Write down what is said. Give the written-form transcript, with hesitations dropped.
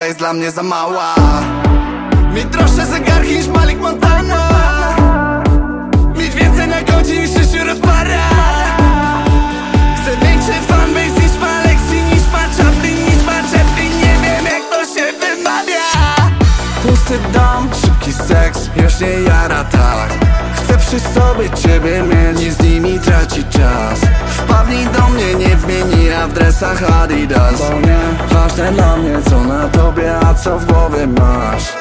jest dla mnie za mała. Mieć droższe zegarki niż Malik Montana, mieć więcej na koncie niż 6 rozpara. Chcę większy fanbase niż ma Lexi, niż ma Chaplin, niż ma Chaplin. Nie wiem jak to się wymawia. Pusty dom, szybki seks, już nie jara tak. Chcę przy sobie ciebie mieć i z nimi tracić czas. Wpadnij do mnie, nie zmieni, a w dresach Adidas. Bo nie ważne dla mnie co na tobie, a co w głowie masz.